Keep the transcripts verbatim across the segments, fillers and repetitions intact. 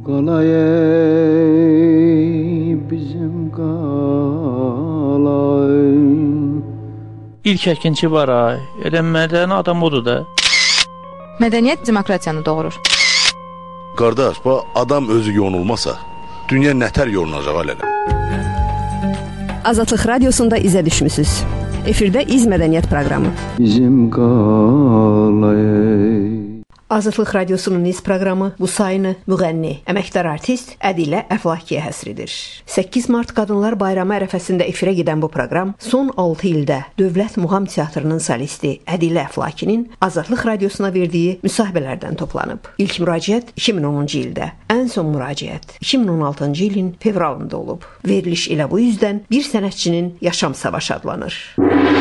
qalay bizim qalay. İlk əkinçi var ay, elə mədəni adam odur da. Mədəniyyət demokratiyanı doğurur. Qardaş, bu adam özü yonulmasa, dünya nətər yolunacaq hələ? Azadlıq Radiosunda izə düşmüsünüz. Efirdə İz Mədəniyyət proqramı. Bizim qalay. Azadlıq Radiosunun İz proqramı bu sayını müğənni, əməkdar artist Ədilə Əflakiyə həsr edir. səkkiz mart Qadınlar Bayramı ərəfəsində efirə gedən bu proqram son altı ildə Dövlət Muğam Teatrının solisti Ədilə Əflakinin Azadlıq Radiosuna verdiyi müsahibələrdən toplanıb. İlk müraciət iki min onuncu ildə, ən son müraciət iki min on altıncı ilin fevralında olub. Veriliş elə bu yüzdən bir sənətçinin yaşam savaşı adlanır.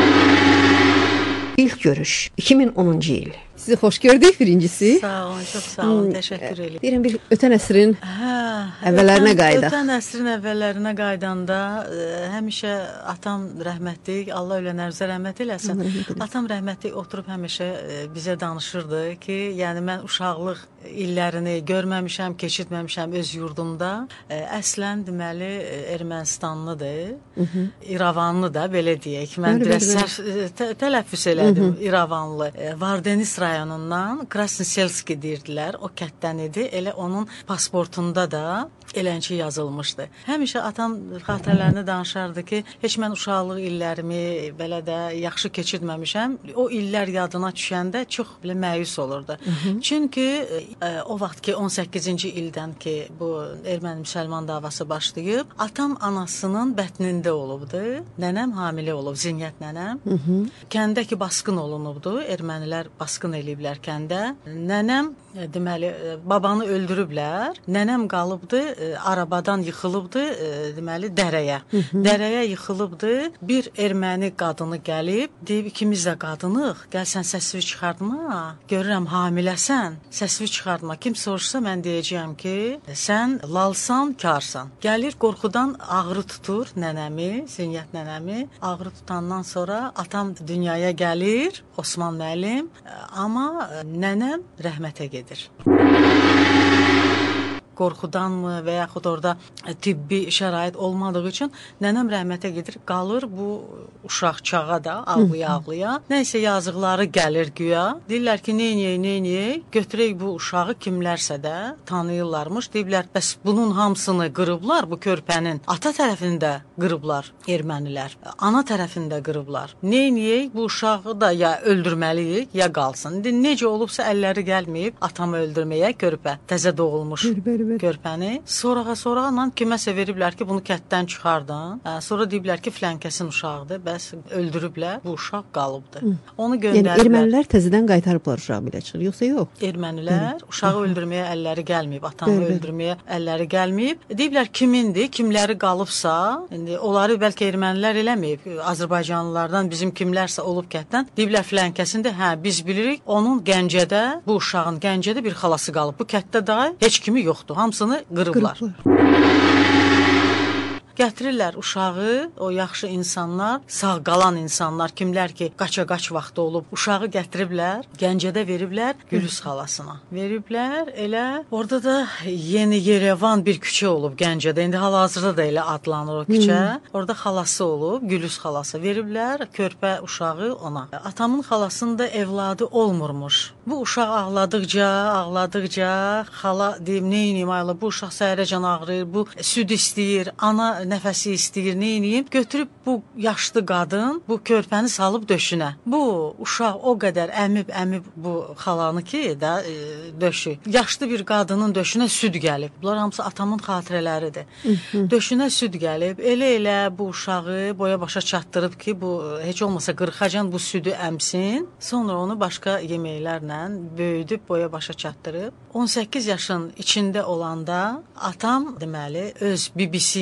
İlk görüş iki min onuncu il. Sizi xoş gördük birincisi. Sağ olun, çox sağ olun, hmm, təşəkkür edirəm. Deyirəm bir ötən əsrin hə, əvvəllərinə qaydaq. Ötən əsrin əvvəllərinə qaydanda ə, həmişə atam rəhmətlik, Allah ölənərimizə rəhmət eləsin. Atam rəhmətlik oturub həmişə ə, bizə danışırdı ki, yəni mən uşaqlıq illərini görməmişəm, keçirtməmişəm öz yurdumda. Ə, əslən deməli Ermənistanlıdır, İrəvanlı da belə deyək. Mən biraz tə, tələffüz elədim, İrəvanlı. Vardenis rayonundan Krasnoselski deyirdilər, o kətdən idi. Elə onun pasportunda da elənçi yazılmışdı. Həmişə atam xatirələrini danışardı ki, heç mən uşaqlıq illərimi belə də yaxşı keçirtməmişəm. O illər yadına düşəndə çox belə məyus olurdu. Hı -hı. Çünki e, o vaxt ki on səkkizinci ildən ki bu erməni-müsəlman davası başlayıb, atam anasının bətnində olubdu. Nənəm hamilə olub, Zinyət nənəm. Hı -hı. Kəndə ki basqın olunubdu. Ermənilər basqın eləyiblər kəndə. Nənəm e, deməli e, babanı öldürüblər. Nənəm qalıbdı, e, arabadan yıxılıbdı, e, deməli dərəyə. Hı -hı. Dərəyə yıxılıbdı. Bir erməni qadını gəlib, deyib ikimiz də qadınıq. Gəl sən səsini çıxartma. Görürəm hamiləsən. Səsini çıxartma. Kim soruşsa mən deyəcəyəm ki, sən lalsan, karsan. Gəlir qorxudan ağrı tutur nənəmi, Zinyət nənəmi. Ağrı tutandan sonra atam dünyaya gəlir, Osman müəllim. Amma nənəm rəhmətə gedir. Qorxudanmı və yaxud orada tibbi şərait olmadığı üçün nənəm rəhmətə gedir, qalır bu uşaq çağa da ağlaya-ağlaya. Nəysə yazıqları gəlir güya. Deyirlər ki, neyniyək, neyniyək, götürək bu uşağı kimlərsə də tanıyırlarmış. Deyirlər, bəs bunun hamısını qırıblar, bu körpənin ata tərəfində qırıblar ermənilər, ana tərəfində qırıblar. Neyniyək, bu uşağı da ya öldürməliyik, ya qalsın. İndi necə olubsa əlləri gəlməyib atamı öldürməyə körpə, təzə doğulmuş. Bır, körpəni. Sorağa sorağa kiməsə veriblər ki, bunu kətdən çıxardın. Sonra deyiblər ki, filankəsin uşağıdır. Bəs öldürüblər, bu uşaq qalıbdır. Hı. Onu göndəriblər. Yəni ermənilər təzədən qaytarıblar uşağı belə çıxır, yoxsa yox? Ermənilər Hı. uşağı Hı. öldürməyə əlləri gəlməyib, atamı Hı. öldürməyə əlləri gəlməyib. Deyiblər kimindir, kimləri qalıbsa, indi onları bəlkə ermənilər eləməyib. Azərbaycanlılardan bizim kimlərsə olub kətdən. Deyiblər filankəsində, hə biz bilirik, onun Gəncədə, bu uşağın Gəncədə bir xalası qalıb. Bu kətdə da heç kimi yoxdur. Hamısını qırıblar. Qırıblar. Gətirirlər uşağı, o yaxşı insanlar, sağ qalan insanlar, kimlər ki, qaça-qaç vaxtı olub, uşağı gətiriblər, Gəncədə veriblər Gülüz xalasına. Veriblər, elə orada da Yeni Yerevan bir küçə olub Gəncədə. İndi hal-hazırda da elə adlanır o küçə. Hmm. Orada xalası olub, Gülüz xalası. Veriblər körpə uşağı ona. Atamın xalasında evladı olmurmuş. Bu uşaq ağladıqca, ağladıqca, xala deyim, neyniyim ayla, bu uşaq səhərəcən ağrıyır, bu süd istəyir, ana nəfəsi istəyir, neyniyim? Götürüb bu yaşlı qadın bu körpəni salıb döşünə. Bu uşaq o qədər əmib-əmib bu xalanı ki, da e, döşü. Yaşlı bir qadının döşünə süd gəlib. Bunlar hamısı atamın xatirələridir. Döşünə süd gəlib. Elə-elə bu uşağı boya başa çatdırıb ki, bu heç olmasa qırxacan bu südü əmsin. Sonra onu başqa yeməklərlə böyüdüb boya başa çatdırıb. on səkkiz yaşın içində olanda atam deməli öz bibisi ilə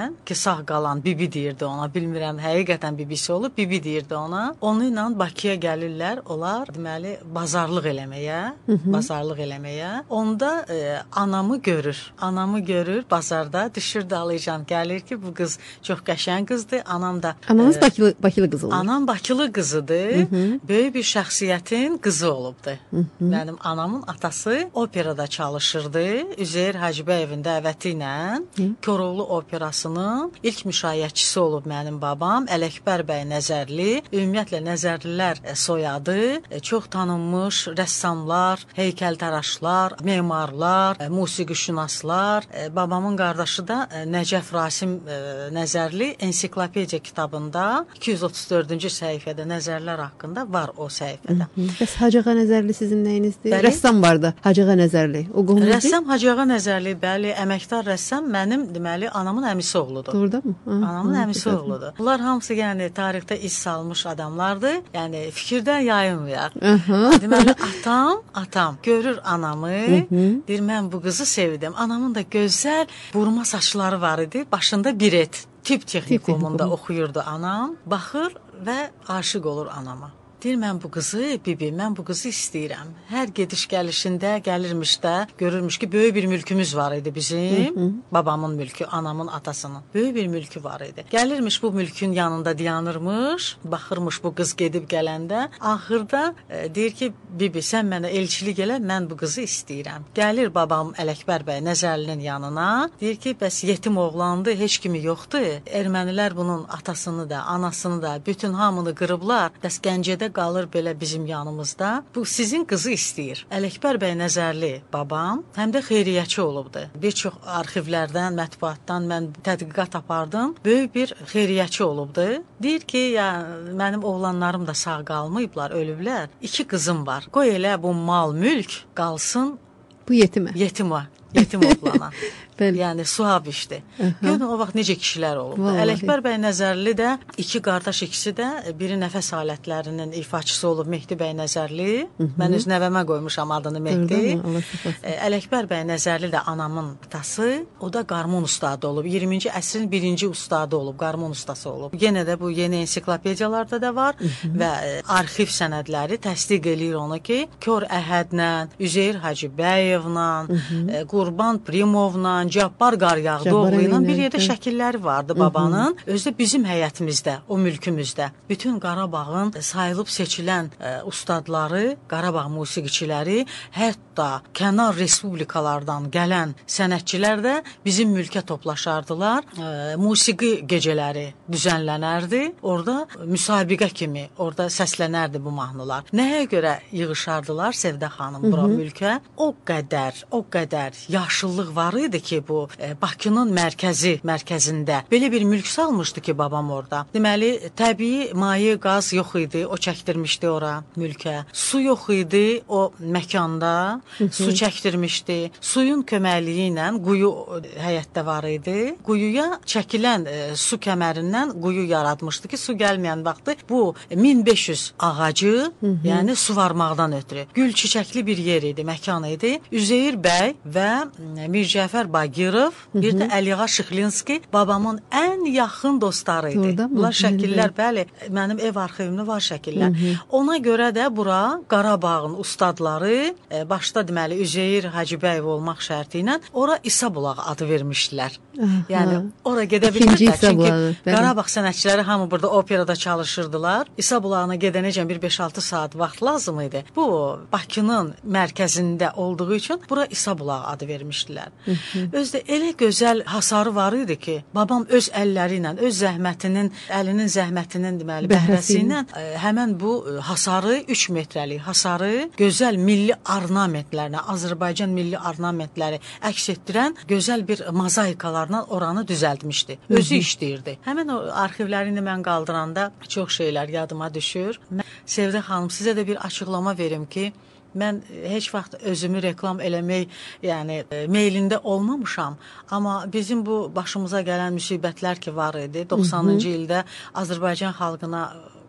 ki sağ qalan bibi deyirdi ona, bilmirəm həqiqətən bibisi olub, bibi deyirdi ona. Onu ilə Bakıya gəlirlər, onlar deməli bazarlıq eləməyə, Hı -hı. bazarlıq eləməyə. Onda e, anamı görür. Anamı görür bazarda, düşür dalıcan, gəlir ki, bu qız çox qəşəng qızdır. Anam da Ananız e, Bakılı Bakılı qızı olur. Anam Bakılı qızıdır. Hı -hı. Böyük bir şəxsiyyətin qızı olubdu. Hı -hı. Mənim anamın atası operada çalışırdı. Üzeyir Hacıbəyevin dəvəti ilə Koroğlu operasının ilk müşayiətçisi olub mənim babam. Ələkbər bəy Nəzərli. Ümumiyyətlə Nəzərlilər soyadı. Çox tanınmış rəssamlar, heykəltaraşlar, memarlar, musiqişünaslar. Babamın qardaşı da Nəcəf Rasim Nəzərli ensiklopediya kitabında iki yüz otuz dördüncü səhifədə Nəzərlər haqqında var o səhifədə. Bəs Hacıağa Nəzərli sizin nəyinizdir? Bəli. Rəssam vardı, Hacıağa Nəzərli. O qohumdur? Rəssam Hacıağa Nəzərli, bəli, əməkdar rəssam mənim deməli anamın əmisi oğludur. Doğrudanmı? Anamın ha, əmisi oğludur. Bunlar hamısı yəni tarixdə iz salmış adamlardır. Yəni fikirdən yayınmayaq. Deməli atam, atam görür anamı, deyir mən bu qızı sevdim. Anamın da gözəl burma saçları var idi, başında biret. Tip texnikumunda oxuyurdu anam. Baxır və aşiq olur anama. Deyir, mən bu qızı, bibi, mən bu qızı istəyirəm. Hər gediş gəlişində, gəlirmiş də, görürmüş ki, böyük bir mülkümüz var idi bizim. Hı -hı. Babamın mülkü, anamın, atasının. Böyük bir mülkü var idi. Gəlirmiş bu mülkün yanında dayanırmış, baxırmış bu qız gedib gələndə. Axırda e, deyir ki, bibi, sən mənə elçilik elə, mən bu qızı istəyirəm. Gəlir babam Ələkbər bəy Nəzərlinin yanına. Deyir ki, bəs yetim oğlandı, heç kimi yoxdur. Ermənilər bunun atasını da, anasını da, bütün hamını qırıblar. Bəs Gəncədə qalır belə bizim yanımızda. Bu sizin qızı istəyir. Ələkbər bəy Nəzərli babam həm də xeyriyyəçi olubdu. Bir çox arxivlərdən, mətbuatdan mən tədqiqat apardım. Böyük bir xeyriyyəçi olubdu. Deyir ki, ya mənim oğlanlarım da sağ qalmayıblar, ölüblər. İki qızım var. Qoy elə bu mal, mülk qalsın bu yetimə. Yetimə. Yetim oğlana. Yəni suab işdi. Görün o vaxt necə kişilər olub. Ələkbər bəy Nəzərli də iki qardaş, ikisi də biri nəfəs alətlərinin ifaçısı olub Mehdi bəy Nəzərli. Hı -hı. Mən öz nəvəmə qoymuşam adını Mehdi. Ələkbər bəy Nəzərli də anamın atası. O da qarmon ustadı olub. iyirminci əsrin birinci ustadı olub, qarmon ustası olub. Yenə də bu yeni ensiklopediyalarda da var. Hı -hı. Və arxiv sənədləri təsdiq eləyir onu ki, Kör Əhədlə, Üzeyir Hacıbəyevlə, Qurban Primovla, Cabbar Qaryağdıoğlu ilə bir yerdə şəkilləri vardı babanın. Özü də bizim həyətimizdə, o mülkümüzdə. Bütün Qarabağın sayılıb seçilən e, ustadları, Qarabağ musiqiçiləri, hətta kənar respublikalardan gələn sənətçilər də bizim mülkə toplaşardılar. E, musiqi gecələri düzənlənərdi. Orada müsabiqə kimi, orada səslənərdi bu mahnılar. Nəyə görə yığışardılar Sevdə xanım bura mülkə? O qədər, o qədər yaşıllıq var idi ki, bu e, Bakının mərkəzi, mərkəzində belə bir mülk salmışdı ki, babam orada. Deməli, təbii maye, qaz yox idi, o çəkdirmişdi ora mülkə. Su yox idi o məkanda, Hı -hı. su çəkdirmişdi. Suyun köməkliyi ilə quyu həyətdə var idi. Quyuya çəkilən e, su kəmərindən quyu yaratmışdı ki, su gəlməyən vaxtı bu min beş yüz ağacı, Hı -hı. yəni suvarmaqdan ötürü. Gül çiçəkli bir yer idi, məkan idi. Üzeyir bəy və Mircəfər Bagirov, bir də Əliağa Şıxlinski babamın ən yaxın dostları idi. Bunlar şəkillər, bəli, mənim ev arxivimdə var şəkillər. Hı -hı. Ona görə də bura Qarabağın ustadları, e, başda deməli Üzeyir Hacıbəyev olmaq şərti ilə ora İsa Bulağı adı vermişdilər. Aha. Yəni ora gedə bilmirlər. Çünki Qarabağ sənətçiləri hamı burada operada çalışırdılar. İsa Bulağına gedənəcən bir beş altı saat vaxt lazım idi. Bu Bakının mərkəzində olduğu üçün bura İsa Bulağı adı vermişdilər. Hı -hı. Özdə elə gözəl hasarı var idi ki, babam öz əlləri ilə, öz zəhmətinin, əlinin zəhmətinin deməli bəhrəsi ilə həmən bu hasarı üç metrəlik hasarı gözəl milli ornamentlərlə, Azərbaycan milli ornamentləri əks etdirən gözəl bir mozaikalarla oranı düzəltmişdi. Özü Hı -hı. işləyirdi. Həmən o arxivləri indi mən qaldıranda çox şeylər yadıma düşür. Mən, Sevdə xanım, sizə də bir açıqlama verim ki, mən heç vaxt özümü reklam eləmək, yəni meylində olmamışam, amma bizim bu başımıza gələn müsibətlər ki var idi, doxsanıncı ildə Azərbaycan xalqına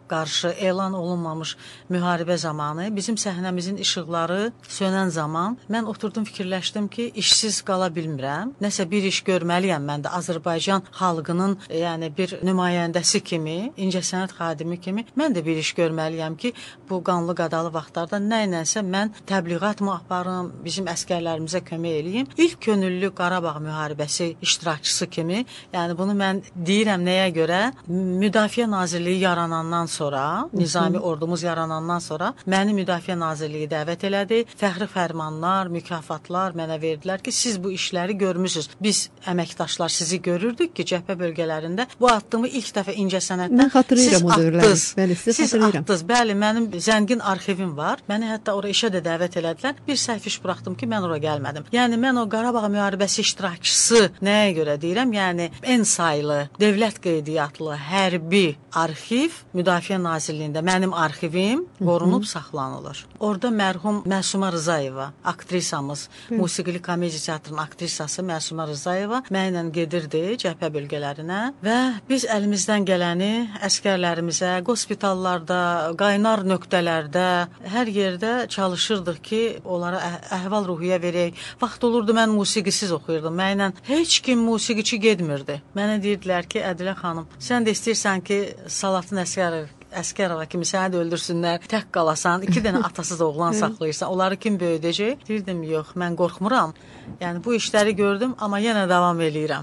qarşı elan olunmamış müharibə zamanı bizim səhnəmizin işıqları sönən zaman mən oturdum fikirləşdim ki, işsiz qala bilmirəm. Nəsə bir iş görməliyəm mən də Azərbaycan xalqının, yəni bir nümayəndəsi kimi, incəsənət xadimi kimi mən də bir iş görməliyəm ki, bu qanlı qadalı vaxtlarda nə ilənsə mən təbliğat mı aparım, bizim əskərlərimizə kömək eləyim. İlk könüllü Qarabağ müharibəsi iştirakçısı kimi, yəni bunu mən deyirəm nəyə görə? Müdafiə Nazirliyi yaranandan sonra, Nizami ordumuz yaranandan sonra məni Müdafiə Nazirliyi dəvət elədi. Fəxri fərmanlar, mükafatlar mənə verdilər ki, siz bu işləri görmüsünüz. Biz əməkdaşlar sizi görürdük ki, cəbhə bölgələrində bu addımı ilk dəfə incəsənətdən siz atdınız. Bəli, siz atdınız. Bəli, mənim zəngin arxivim var. Məni hətta oraya işə də dəvət elədilər. Bir səhv iş buraxdım ki, mən ora gəlmədim. Yəni mən o Qarabağ müharibəsi iştirakçısı nəyə görə deyirəm? Yəni ən saylı dövlət qeydiyyatlı hərbi arxiv Müdafiə Nazirliyində mənim arxivim qorunub saxlanılır. Orada mərhum Məsuma Rızayeva, aktrisamız, musiqili komediya teatrının aktrisası Məsuma Rızayeva mənlə gedirdi cəbhə bölgələrinə və biz əlimizdən gələni əskərlərimizə, qospitallarda, qaynar nöqtələrdə, hər yerdə çalışırdıq ki, onlara əhval-ruhiyyə verək. Vaxt olurdu, mən musiqisiz oxuyurdum. Mənlə heç kim musiqiçi gedmirdi. Mənə deyirdilər ki, Ədilə xanım, sən də istəyirsən ki, Salatın Əsgərov Əsgərova kimi səni də öldürsünlər, tək qalasan, iki dənə atasız oğlan saxlayırsan, onları kim böyüdəcək? Deyirdim, yox, mən qorxmuram. Yəni, bu işləri gördüm, amma yenə davam eləyirəm.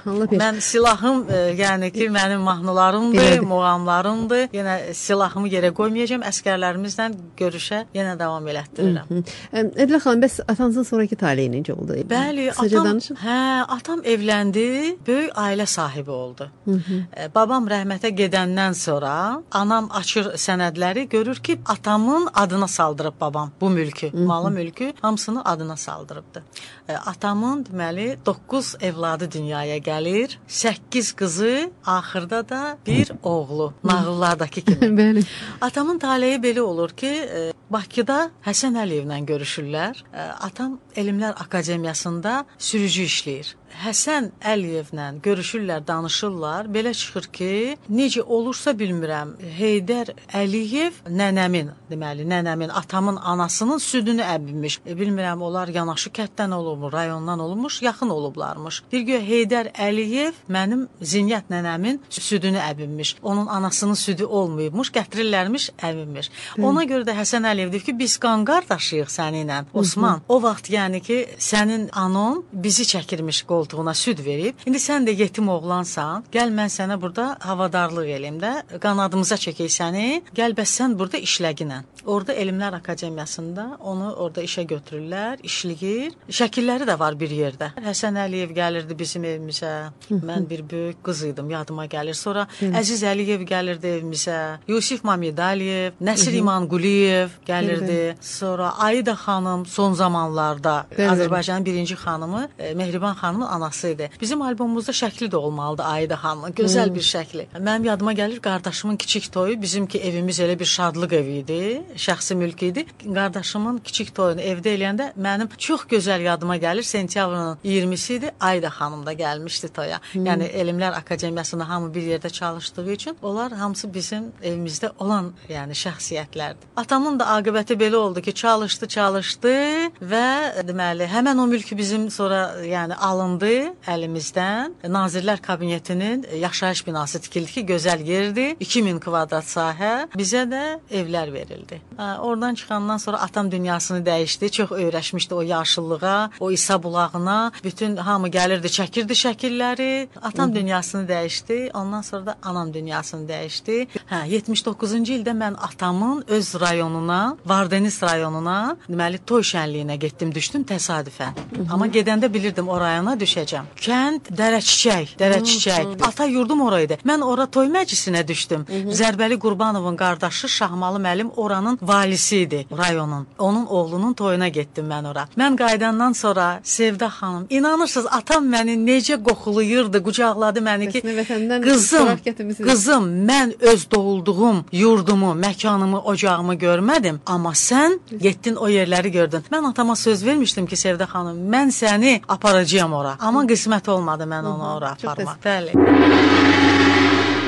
Mən silahım, e, yəni ki, mənim mahnılarımdır, muğamlarımdır. Yenə silahımı yerə qoymayacağım, əskərlərimizlə görüşə yenə davam elətdirirəm. Ədilə xanım, bəs atanızın sonraki taleyi necə oldu? Bəli, atam, hə, atam evləndi, böyük ailə sahibi oldu. Hı -hı. E, babam rəhmətə gedəndən sonra anam açır sənədləri, görür ki, atamın adına saldırıb babam bu mülkü, Hı -hı. malı mülkü hamısını adına saldırıbdı. E, atamın deməli doqquz evladı dünyaya gəlir, səkkiz qızı, axırda da bir oğlu, nağıllardakı kimi. Bəli. Atamın taleyi belə olur ki, e, Bakıda Həsən Əliyevlə görüşürlər. E, atam Elmlər Akademiyasında sürücü işləyir. Həsən Əliyevlə görüşürlər, danışırlar. Belə çıxır ki, necə olursa bilmirəm, Heydər Əliyev nənəmin, deməli, nənəmin, atamın anasının südünü əbinmiş. E, bilmirəm, onlar yanaşı kətdən olubmuş, rayondan olmuş, yaxın olublarmış. Bir gün Heydər Əliyev mənim Zinyət nənəmin südünü əbinmiş. Onun anasının südü olmayıbmış, gətirirlərmiş, əbinmiş. Ona görə də Həsən Əliyev deyir ki, biz qan qardaşıyıq səninlə, Osman. O vaxt yəni ki, sənin anon bizi çəkirmiş qoltuğuna süd verib. İndi sən də yetim oğlansan, gəl mən sənə burada havadarlıq eləyim də, qanadımıza çəkək səni, gəl bəs sən burada işləginən. Orada Elmlər Akademiyasında onu orada işə götürürlər, işləyir. Şəkilləri də var bir yerdə. Həsən Əliyev gəlirdi bizim evimizə. Mən bir böyük qız idim, yadıma gəlir. Sonra Əziz Əliyev gəlirdi evimizə. Yusif Mamedaliyev, Nəsir İmanquliyev gəlirdi. Sonra Aida xanım son zamanlarda Azərbaycanın birinci xanımı, Mehriban xanımın anası idi. Bizim albomumuzda şəkli də olmalıdır Aida xanımın. Gözəl bir şəkli. Mənim yadıma gəlir qardaşımın kiçik toyu, bizimki evimiz elə bir şadlıq evi idi, şəxsi mülk idi. Qardaşımın kiçik toyunu evdə eləyəndə mənim çox gözəl yadıma gəlir. Sentyabrın iyirmisi idi, Aida xanım da gəlmişdi toya. Hmm. Yəni Elmlər Akademiyasında hamı bir yerdə çalışdığı üçün onlar hamısı bizim evimizdə olan yəni şəxsiyyətlərdir. Atamın da aqibəti belə oldu ki, çalışdı, çalışdı və deməli həmən o mülkü bizim sonra yəni alındı əlimizdən. Nazirlər Kabinetinin yaşayış binası tikildi ki, gözəl yerdir. iki min kvadrat sahə. Bizə də evlər verildi. Ha, oradan çıxandan sonra atam dünyasını dəyişdi. Çox öyrəşmişdi o yaşıllığa, o İsa bulağına. Bütün hamı gəlirdi, çəkirdi şəkilləri. Atam dünyasını dəyişdi. Ondan sonra da anam dünyasını dəyişdi. Hə, yetmiş doqquzuncu ildə mən atamın öz rayonuna, Vardeniz rayonuna, deməli toy şənliyinə getdim, düşdüm təsadüfən. Amma gedəndə bilirdim o rayona düşəcəm. Kənd Dərəçiçək, Dərəçiçək. Ata yurdum oraydı. Mən ora toy məclisinə düşdüm. Zərbəli Qurbanovun qardaşı Şahmalı müəllim oranın valisi idi, rayonun. Onun oğlunun toyuna getdim mən ora. Mən qayıdandan sonra Sevda xanım, inanırsınız atam məni necə qoxulayırdı, qucaqladı məni ki, qızım, qızım, mən öz doğulduğum yurdumu, məkanımı, ocağımı görmədim, amma sən getdin o yerləri gördün. Mən atama söz vermişdim ki, Sevda xanım, mən səni aparacağam ora. Amma qismət olmadı mən onu ora aparmaq. Bəli.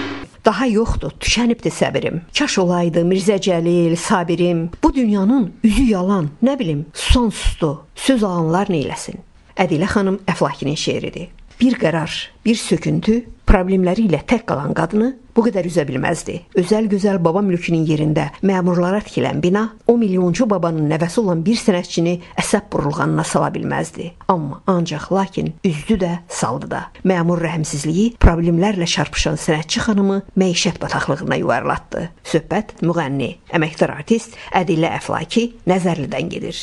Daha yoxdur, tükənibdir səbirim. Kaş olaydı Mirzə Cəlil, Sabirim. Bu dünyanın üzü yalan, nə bilim, sonsuzdur. Söz alanlar neyləsin? Ədilə xanım Əflakinin şeiridir. Bir qərar, bir söküntü, problemləri ilə tək qalan qadını bu qədər üzə bilməzdi. Özəl gözəl baba mülkünün yerində məmurlara tikilən bina o milyoncu babanın nəvəsi olan bir sənətçini əsəb burulğanına sala bilməzdi. Amma ancaq lakin üzdü də, saldı da. Məmur rəhmsizliyi problemlərlə çarpışan sənətçi xanımı məişət bataqlığına yuvarlatdı. Söhbət müğənni, əməkdar artist Ədilə Əflaki Nəzərlidən gedir.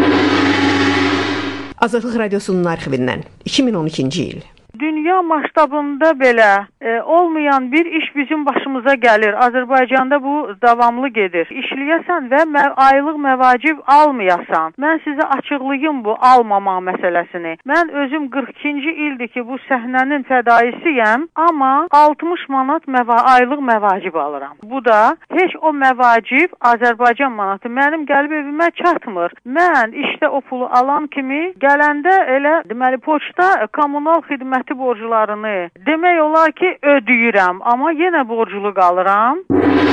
Azadlıq Radiosunun arxivindən iki min on ikinci il. Dünya masştabında belə e, olmayan bir iş bizim başımıza gəlir. Azərbaycanda bu davamlı gedir. İşləyəsən və mə aylıq məvacib almayasan. Mən sizə açıqlayım bu almama məsələsini. Mən özüm qırx ikinci ildir ki, bu səhnənin fədaisiyəm, amma altmış manat məva aylıq məvacib alıram. Bu da heç o məvacib Azərbaycan manatı mənim gəlib evimə çatmır. Mən işdə o pulu alan kimi gələndə elə deməli poçta kommunal xidmət borclarını demək olar ki, ödəyirəm, amma yenə borclu qalıram.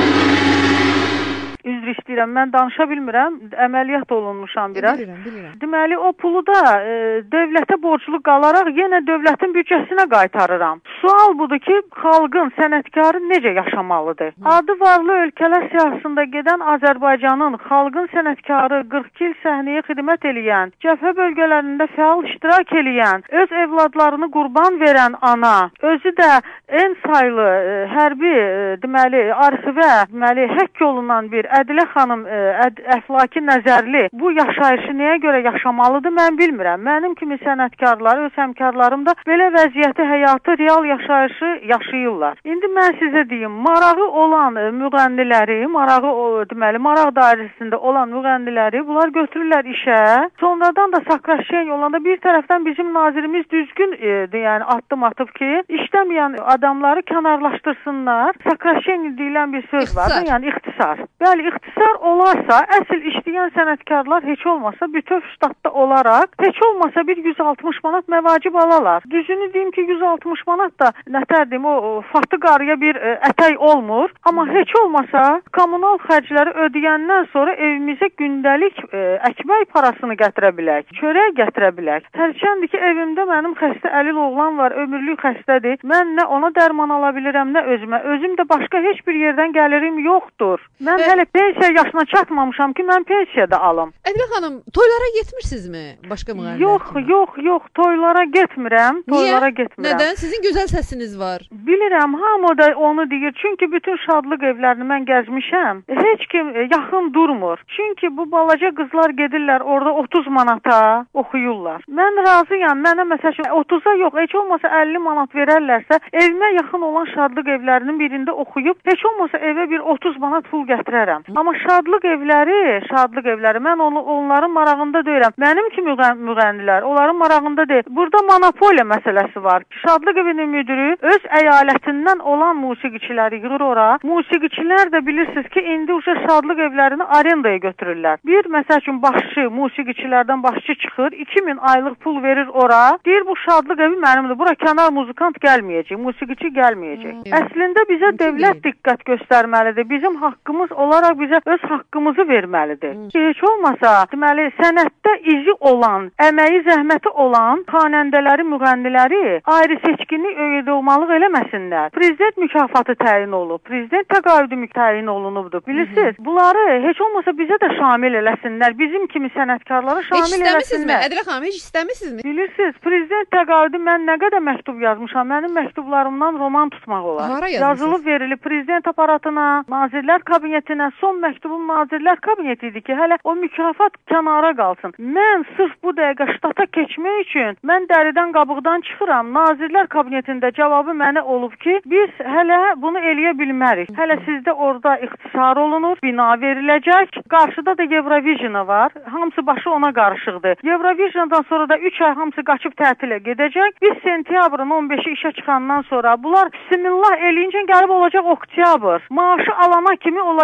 Üzr istəyirəm, mən danışa bilmirəm, əməliyyat olunmuşam biraz. Bilirəm, bilirəm. Deməli, o pulu da e, dövlətə borclu qalaraq yenə dövlətin büdcəsinə qaytarıram. Sual budur ki, xalqın, sənətkarı necə yaşamalıdır? Hı. Adı varlı ölkələr siyasında gedən Azərbaycanın xalqın sənətkarı qırx iki il səhnəyə xidmət eləyən, cəbhə bölgələrində fəal iştirak eləyən, öz evladlarını qurban verən ana, özü də en saylı e, hərbi, e, deməli, arxivə, deməli, həkk olunan bir Ədilə xanım Əd Əflaki Nəzərli bu yaşayışı nəyə görə yaşamalıdır, mən bilmirəm. Mənim kimi sənətkarlar, öz həmkarlarım da belə vəziyyəti, həyatı, real yaşayışı yaşayırlar. İndi mən sizə deyim, marağı olan müğənniləri, marağı, o, deməli, maraq dairəsində olan müğənniləri bunlar götürürlər işə. Sonradan da Sakraşen olanda bir tərəfdən bizim nazirimiz düzgün e, yəni addım atıb ki, işləməyən adamları kənarlaşdırsınlar. Sakraşen deyilən bir söz var da, yəni ixtisar. Bəli, ixtisar olarsa, əsl işləyən sənətkarlar heç olmasa bütöv ştatda olaraq, heç olmasa bir yüz altmış manat məvacib alalar. Düzünü deyim ki, yüz altmış manat da nətər deyim, o, o fatı qarıya bir ə, ətək olmur. Amma heç olmasa kommunal xərcləri ödəyəndən sonra evimizə gündəlik ə, əkmək parasını gətirə bilək, çörək gətirə bilək. Hərçəndir ki, evimdə mənim xəstə əlil oğlan var, ömürlük xəstədir. Mən nə ona dərman ala bilirəm, nə özümə. Özüm də başqa heç bir yerdən gəlirim yoxdur. Mən hələ pensiya yaşına çatmamışam ki, mən pensiyada alım. Ədilə xanım, toylara getmirsinizmi? Başqa müğənnilər? Yox, yox, yox, toylara getmirəm. Toylara Niyə? getmirəm. Nədən? Sizin gözəl səsiniz var. Bilirəm, hamı da onu deyir. Çünki bütün şadlıq evlərini mən gəzmişəm. Heç kim yaxın durmur. Çünki bu balaca qızlar gedirlər orada otuz manata oxuyurlar. Mən razıyam. Mənə məsələn otuza yox, heç olmasa əlli manat verərlərsə, evimə yaxın olan şadlıq evlərinin birində oxuyub, heç olmasa evə bir otuz manat pul gətirərəm. Amma şadlıq evləri, şadlıq evləri, mən onu, onların marağında deyirəm. Mənim ki müğənnilər, onların marağında deyil. Burada monopoliya məsələsi var. Şadlıq evinin müdürü öz əyalətindən olan musiqiçiləri yığır ora. Musiqiçilər də bilirsiniz ki, indi uşaq şadlıq evlərini arendaya götürürlər. Bir, məsəl üçün, başçı, musiqiçilərdən başçı çıxır, iki min aylıq pul verir ora. Deyir, bu şadlıq evi mənimdir. Bura kənar muzikant gəlməyəcək, musiqiçi gəlməyəcək. Hmm. Əslində bizə dövlət diqqət göstərməlidir. Bizim haqqımız olaraq bizə öz haqqımızı verməlidir. Hmm. Heç olmasa, deməli, sənətdə izi olan, əməyi, zəhməti olan xanəndələri, müğənniləri ayrı seçkinlik öyrədilmalıq eləməsinlər. Prezident mükafatı təyin olub, prezident təqaüdü təyin olunubdur. Bilirsiniz, hmm. bunları heç olmasa bizə də şamil eləsinlər. Bizim kimi sənətkarlara şamil eləsinlər. Heç istəmisinizmi? Ədilə xanım, heç istəmisinizmi? Bilirsiniz, prezident təqaüdü mən nə qədər məktub yazmışam. Mənim məktublarımdan roman tutmaq olar. Hara yazılıb verilib prezident aparatına, Nazirlər Kabinetinə. Son məktubum Nazirlər Kabineti idi ki, hələ o mükafat kənara qalsın. Mən sırf bu dəqiqə ştata keçmək üçün mən dəridən qabıqdan çıxıram. Nazirlər Kabinetində cavabı mənə olub ki, biz hələ bunu eləyə bilmərik. Hələ sizdə orada ixtisar olunur, bina veriləcək. Qarşıda da Eurovisiona var. Hamısı başı ona qarışıqdır. Eurovisiondan sonra da üç ay hamısı qaçıb tətilə gedəcək. Biz sentyabrın on beşi işə çıxandan sonra bunlar bismillah eləyincə gəlib olacaq oktyabr. Maaşı alana kimi olacaq noyabr.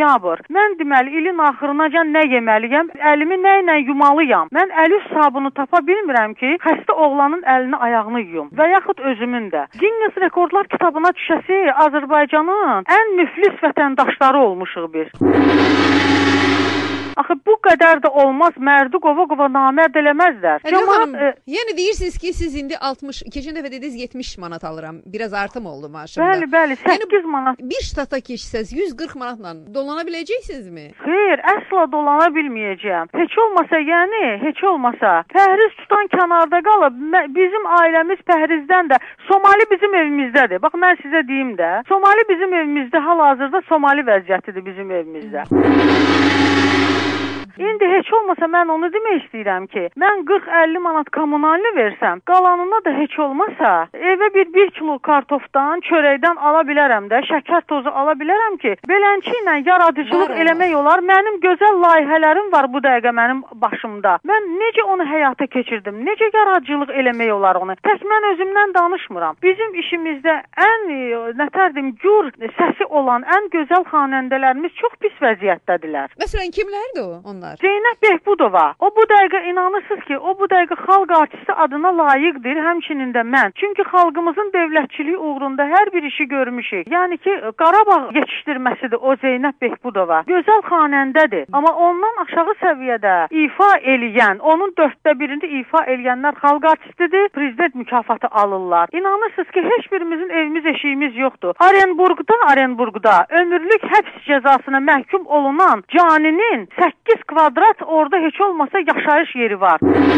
noyabr. Mən deməli ilin axırınacan nə yeməliyəm? Əlimi nə ilə yumalıyam? Mən əl üz sabunu tapa bilmirəm ki, xəstə oğlanın əlini ayağını yuyum və yaxud özümün də. Guinness Rekordlar kitabına düşəsi Azərbaycanın ən müflis vətəndaşları olmuşuq biz. Axı bu qədər də olmaz, mərdi qova-qova namərd eləməzlər. Ədilə xanım, e, yəni deyirsiniz ki, siz indi altmış, keçən dəfə dediniz yetmiş manat alıram. Biraz artım oldu maaşımda. Bəli, bəli, səkkiz yəni, manat. Bir ştata keçsəz yüz qırx manatla dolana biləcəksinizmi? Xeyr, əsla dolana bilməyəcəyəm. Heç olmasa, yəni, heç olmasa, pəhriz tutan kənarda qalıb, bizim ailəmiz pəhrizdən də, Somali bizim evimizdədir. Bax, mən sizə deyim də, Somali bizim evimizdə, hal-hazırda Somali vəziyyətidir bizim evimizdə. İndi heç olmasa mən onu demək istəyirəm ki, mən qırx əlli manat kommunalini versəm, qalanına da heç olmasa evə bir bir kilo kartofdan, çörəkdən ala bilərəm də, şəkər tozu ala bilərəm ki, beləncə ilə yaradıcılıq var, eləmək olar. Mənim gözəl layihələrim var bu dəqiqə mənim başımda. Mən necə onu həyata keçirdim, necə yaradıcılıq eləmək olar onu. Tək mən özümdən danışmıram. Bizim işimizdə ən, nətərdim, gür səsi olan ən gözəl xanəndələrimiz çox pis vəziyyətdədirlər. Məsələn, kimlərdir o? Onlar? Zeynəb Behbudova. O bu dəqiqə inanırsınız ki, o bu dəqiqə xalq artisti adına layiqdir, həmçinin də mən. Çünki xalqımızın dövlətçiliyi uğrunda hər bir işi görmüşük. Yəni ki, Qarabağ yetişdirməsidir o Zeynəb Behbudova. Gözəl xanəndədir. Amma ondan aşağı səviyyədə ifa eləyən, onun dörddə birində ifa eləyənlər xalq artistidir, prezident mükafatı alırlar. İnanırsınız ki, heç birimizin evimiz, eşiyimiz yoxdur. Arenburqda, Arenburqda ömürlük həbs cəzasına məhkum olunan caninin səkkiz kvadrat orada heç olmasa yaşayış yeri var.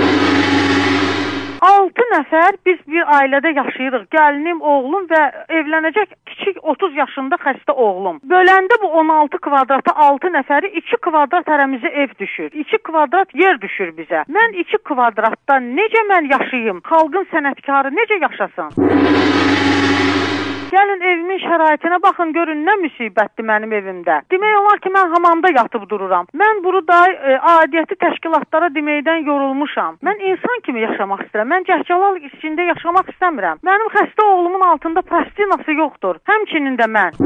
altı nəfər biz bir ailədə yaşayırıq. Gəlinim, oğlum və evlənəcək kiçik otuz yaşında xəstə oğlum. Böləndə bu on altı kvadrata altı nəfəri iki kvadrat hərəmizə ev düşür. iki kvadrat yer düşür bizə. Mən iki kvadratda necə mən yaşayım? Xalqın sənətkarı necə yaşasın? Gəlin evimin şəraitinə baxın, görün nə müsibətdir mənim evimdə. Demək olar ki, mən hamamda yatıb dururam. Mən burada e, adiyyəti təşkilatlara deməkdən yorulmuşam. Mən insan kimi yaşamaq istəyirəm. Mən cəhcəlal içində yaşamaq istəmirəm. Mənim xəstə oğlumun altında plastinası yoxdur. Həmçinin də mən.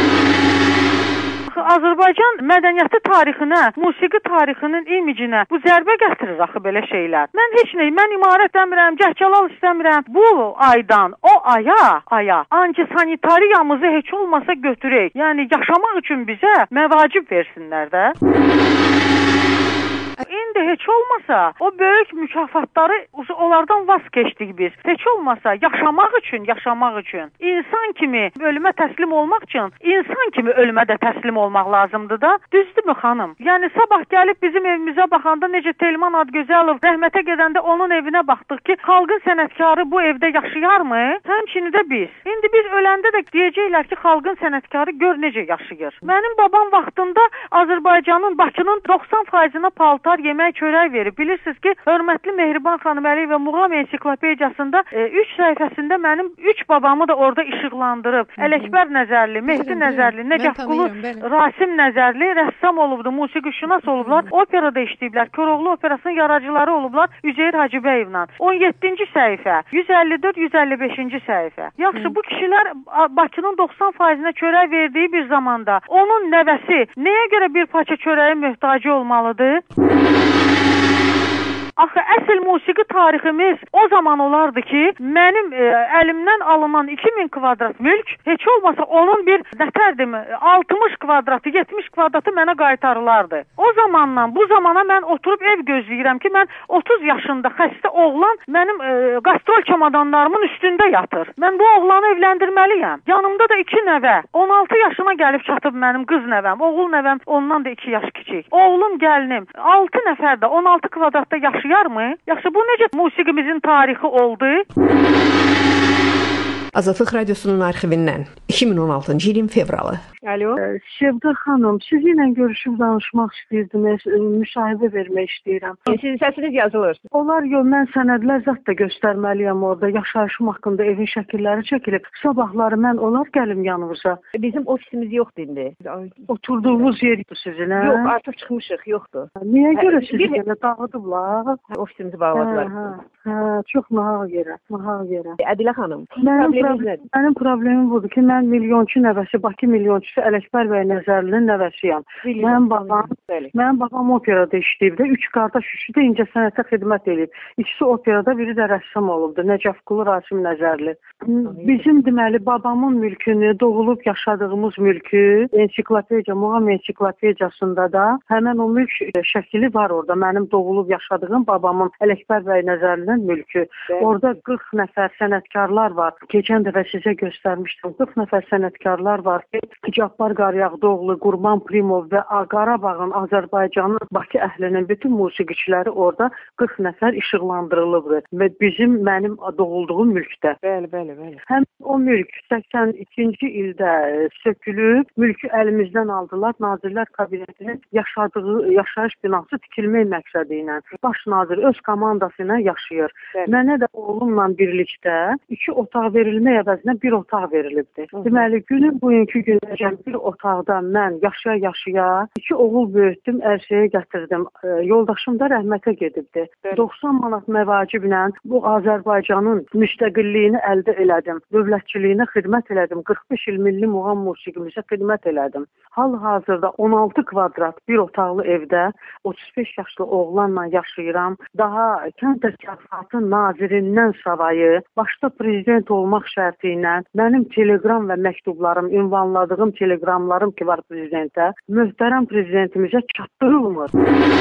Azərbaycan mədəniyyəti tarixinə, musiqi tarixinin imicinə bu zərbə gətirir axı belə şeylər. Mən heç nə, mən imarət istəmirəm, cəhcəlal istəmirəm. Bu aydan o aya, aya antisanitariyamızı heç olmasa götürək. Yəni yaşamaq üçün bizə məvacib versinlər də. İndi heç olmasa o böyük mükafatları onlardan vaz keçdik biz. Heç olmasa yaşamaq üçün, yaşamaq üçün. İnsan kimi ölümə təslim olmaq üçün insan kimi ölümə də təslim olmaq lazımdır da. Düzdürmü xanım? Yəni sabah gəlib bizim evimizə baxanda necə Telman Adgözəlov rəhmətə gedəndə onun evinə baxdıq ki, xalqın sənətkarı bu evdə yaşayarmı? Həmçinin də biz. İndi biz öləndə də deyəcəklər ki, xalqın sənətkarı gör necə yaşayır. Mənim babam vaxtında Azərbaycanın, Bakının doxsan faizinə paltar, yemək, çörək verib. Bilirsiniz ki, hörmətli Mehriban xanım Əliyeva Muğam ensiklopediyasında üç e, səhifəsində mənim üç babamı da orada işıqlandırıb. Ələkbər Nəzərli, Mehdi Nəzərli, Nəcəfqulu Rasim Nəzərli rəssam olubdu, musiqişünas olublar, operada işləyiblər. Koroğlu operasının yaradıcıları olublar Üzeyir Hacıbəyevlə. on yeddinci səhifə, yüz əlli dörd yüz əlli beşinci səhifə. Yaxşı, bu kişilər Bakının doxsan faizinə çörək verdiyi bir zamanda onun nəvəsi nəyə görə bir parça çörəyə möhtacı olmalıdır? Axı əsl musiqi tariximiz o zaman olardı ki, mənim e, əlimdən alınan iki min kvadrat mülk heç olmasa onun bir nətərdim altmış kvadratı, yetmiş kvadratı mənə qaytarılardı. O zamandan bu zamana mən oturub ev gözləyirəm ki, mən otuz yaşında xəstə oğlan mənim e, qastrol çamadanlarımın üstündə yatır. Mən bu oğlanı evləndirməliyəm. Yanımda da iki nəvə, on altı yaşına gəlib çatıb mənim qız nəvəm, oğul nəvəm ondan da iki yaş kiçik. Oğlum, gəlinim, altı nəfər də on altı kvadratda yaşayır mı? Yaxşı, bu necə musiqimizin tarixi oldu? Azadlıq Radiosunun arxivindən iki min on altıncı ilin fevralı. Alo. Şevda xanım, sizinlə görüşüb danışmaq istəyirdim, müşahibə vermək istəyirəm. Sizin səsiniz yazılır. Olar yox, mən sənədlər zət də göstərməliyəm orada. Yaşayışım haqqında evin şəkilləri çəkilib. Sabahları mən olar gəlim yanınıza. Bizim ofisimiz yoxdur indi. Oturduğunuz yerdir sizin, hə? Yox, artıq çıxmışıq, yoxdur. Niyə görə sizi belə dağıdıblar? Ofisimizi bağladılar. Hə, hə, çox nahaq yerə, nahaq yerə. Ədilə xanım, mənim problem, mənim problemim budur ki, mən milyonçu nəvəsi, Bakı milyonçusu Ələkbər bəy Nəzərlinin nəvəsiyəm. Mənim babam, mənim babam operada işləyib də, üç qardaş, üçü də incəsənətə xidmət edib. İkisi operada, biri də rəssam olubdu. Nəcəfqulu Rasim Nəzərli. Bizim deməli babamın mülkünü, doğulub yaşadığımız mülkü, ensiklopediya, Muğam ensiklopediyasında da həmin o mülk şəkili var orada. Mənim doğulub yaşadığım babamın Ələkbər bəy Nəzərlinin mülkü. Orada qırx nəfər sənətkarlar var. Keçən dəfə sizə göstərmişdim. qırx nəfər sənətkarlar var ki, Cabbar Qaryağdıoğlu, Qurban Primov və Qarabağın, Azərbaycanın, Bakı əhlinin bütün musiqiçiləri orada qırx nəfər işıqlandırılıbdır. Və bizim, mənim doğulduğum mülkdə. Bəli, bəli, bəli. Həm o mülk səksən ikinci ildə sökülüb, mülkü əlimizdən aldılar. Nazirlər Kabinetinin yaşadığı yaşayış binası tikilmək məqsədi ilə. Baş nazir öz komandası ilə yaşayır. Bəli. Mənə də oğlumla birlikdə iki otaq verilmək əvəzinə bir otaq verilibdir. Hı -hı. Deməli, günün bugünkü günəcən bir otaqda mən yaşaya-yaşaya iki oğul böyütdüm, ərsəyə gətirdim. E, yoldaşım da rəhmətə gedibdir. Bəli. doxsan manat məvaciblə bu Azərbaycanın müstəqilliyini əldə elədim. Dövlətçiliyinə xidmət elədim. qırx beş il milli muğam musiqimizə xidmət elədim. Hal-hazırda on altı kvadrat bir otaqlı evdə otuz beş yaşlı oğlanla yaşayıram. Daha kənd təsərrüfatı nazirindən savayı, başda prezident olmaq şərti ilə mənim telegram və məktublarım, ünvanladığım telegramlarım ki var prezidentə, möhtərəm prezidentimizə çatdırılmır.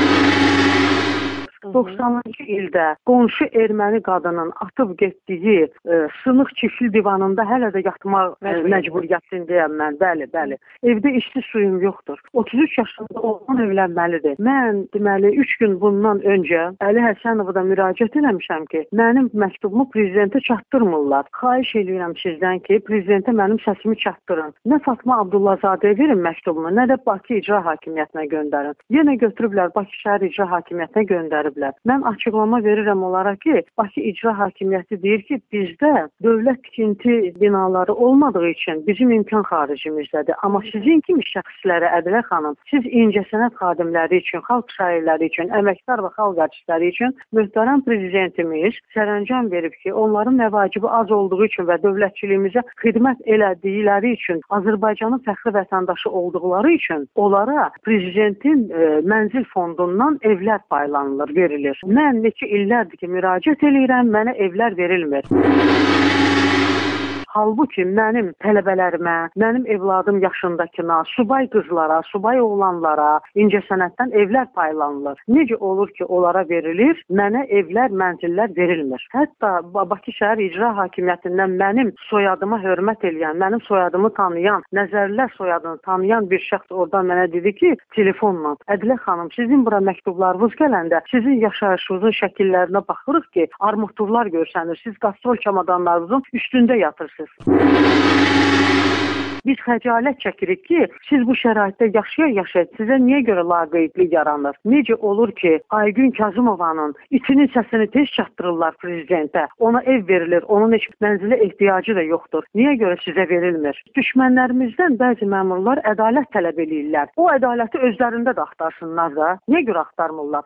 doxsanıncı ildə qonşu erməni qadının atıb getdiyi e, sınıq çiftli divanında hələ də yatmaq e, məcburiyyətindəyəm mən. Bəli, bəli. Evdə içli suyum yoxdur. otuz üç yaşında oğlan evlənməlidir. Mən deməli üç gün bundan öncə Əli Həsənova da müraciət eləmişəm ki, mənim məktubumu prezidentə çatdırmırlar. Xahiş edirəm sizdən ki, prezidentə mənim səsimi çatdırın. Nə Fatma Abdullahzadəyə verin məktubumu, nə də Bakı İcra Hakimiyyətinə göndərin. Yenə götürüblər Bakı şəhər İcra Hakimiyyətinə göndəriblər. Mən açıqlama verirəm onlara ki, Bakı İcra Hakimiyyəti deyir ki, bizdə dövlət tikinti binaları olmadığı üçün bizim imkan xaricimizdədir. Amma sizin kimi şəxslərə, Ədilə xanım, siz incəsənət xadimləri üçün, xalq şairləri üçün, əməkdar və xalq artistləri üçün möhtərəm prezidentimiz sərəncam verib ki, onların məvacibi az olduğu üçün və dövlətçiliyimizə xidmət elədikləri üçün, Azərbaycanın fəxri vətəndaşı olduqları üçün onlara prezidentin e, mənzil fondundan evlər paylanılır, verilir. Mən neçə illərdir ki, müraciət eləyirəm, mənə evlər verilmir. Halbuki mənim tələbələrimə, mənim evladım yaşındakına, subay qızlara, subay oğlanlara incəsənətdən evlər paylanılır. Necə olur ki, onlara verilir, mənə evlər, mənzillər verilmir. Hətta Bakı şəhər İcra Hakimiyyətindən mənim soyadıma hörmət eləyən, mənim soyadımı tanıyan, Nəzərlilər soyadını tanıyan bir şəxs oradan mənə dedi ki, telefonla, Ədilə xanım, sizin bura məktublarınız gələndə sizin yaşayışınızın şəkillərinə baxırıq ki, armaturlar görsənir, siz qastrol çamadanlarınızın üstündə yatırsınız. Biz xəcalət çəkirik ki, siz bu şəraitdə yaşaya-yaşaya sizə niyə görə laqeydlik yaranır? Necə olur ki, Aygün Kazımovanın itinin səsini tez çatdırırlar prezidentə, ona ev verilir, onun heç mənzilə ehtiyacı da yoxdur. Niyə görə sizə verilmir? Düşmənlərimizdən bəzi məmurlar ədalət tələb edirlər. O ədaləti özlərində də axtarsınlar da. Niyə görə axtarmırlar?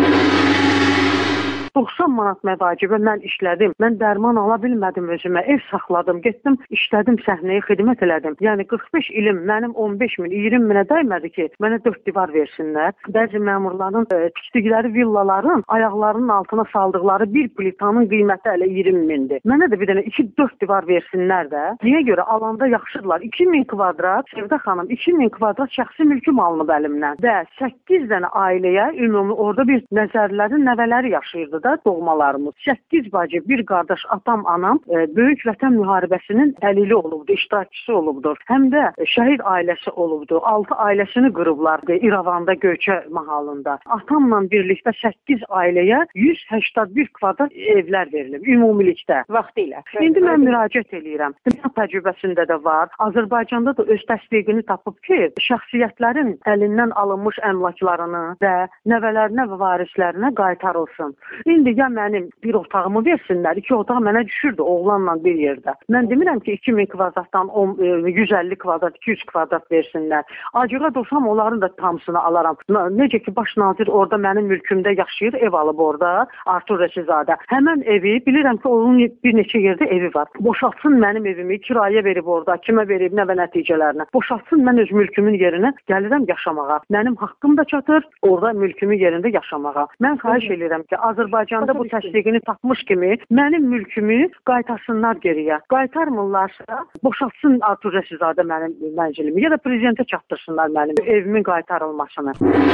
doxsan manat məvacibə mən işlədim. Mən dərman ala bilmədim özümə. Ev saxladım, getdim, işlədim, səhnəyə xidmət elədim. Yəni qırx beş ilim mənim on beş min, iyirmi minə dəymədi ki, mənə dörd divar versinlər. Bəzi məmurların e, tikdikləri villaların ayaqlarının altına saldıqları bir plitanın qiyməti hələ iyirmi mindir. Mənə də bir dənə iki dörd divar versinlər də. Niyə görə? Alanda yaxşıdırlar. iki min kvadrat, Sevdə xanım, iki min kvadrat şəxsi mülküm alınıb əlimdən. Və səkkiz dənə ailəyə ümumi orada bir Nəzərlilərin nəvələri yaşayırdı da, doğmalarımız. səkkiz bacı, bir qardaş, atam, anam e, Böyük Vətən müharibəsinin əlili olubdu, iştirakçısı olubdur. Həm də şəhid ailəsi olubdu. altı ailəsini qırıblardı İrəvanda, Göyçə mahalında. Atamla birlikdə səkkiz ailəyə yüz səksən bir kvadrat evlər verilib ümumilikdə vaxtilə. İndi mən müraciət eləyirəm. Dünya təcrübəsində də var. Azərbaycanda da öz təsdiqini tapıb ki, şəxsiyyətlərin əlindən alınmış əmlaklarını və nəvələrinə və varislərinə qaytarılsın. İndi ya mənim bir otağımı versinlər, iki otaq mənə düşürdü oğlanla bir yerdə. Mən demirəm ki, iki min kvadratdan yüz əlli kvadrat, iki yüz kvadrat versinlər. Acığa dursam onların da hamısını alaram. Necə ki, baş nazir orada mənim mülkümdə yaşayır, ev alıb orada, Artur Rəşizadə. Həmən evi, bilirəm ki, onun bir neçə yerdə evi var. Boşaltsın mənim evimi, kirayə verib orada, kimə verib, nə və nəticələrinə. Boşaltsın, mən öz mülkümün yerinə gəlirəm yaşamağa. Mənim haqqım da çatır, orada mülkümün yerində yaşamağa. Mən xahiş edirəm ki, Azərbaycanda bu təsdiqini tapmış kimi mənim mülkümü qaytarsınlar geriyə. Qaytarmırlarsa, boşaltsın Artur Rəşizadə mənim mənzilimi ya da prezidentə çatdırsınlar mənim evimin qaytarılmasını.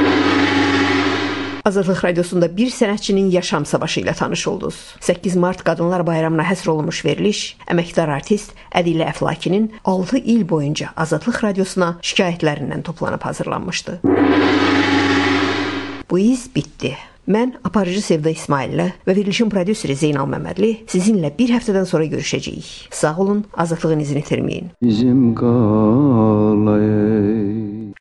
Azadlıq Radiosunda bir sənətçinin yaşam savaşı ilə tanış oldunuz. səkkiz mart Qadınlar Bayramına həsr olunmuş veriliş, əməkdar artist Ədilə Əflakinin altı il boyunca Azadlıq Radiosuna şikayətlərindən toplanıb hazırlanmışdı. Bu iz bitdi. Mən aparıcı Sevda İsmaillə və verilişin prodüseri Zeynal Məmmədli sizinlə bir həftədən sonra görüşəcəyik. Sağ olun, azadlığın izini itirməyin. Bizim qalay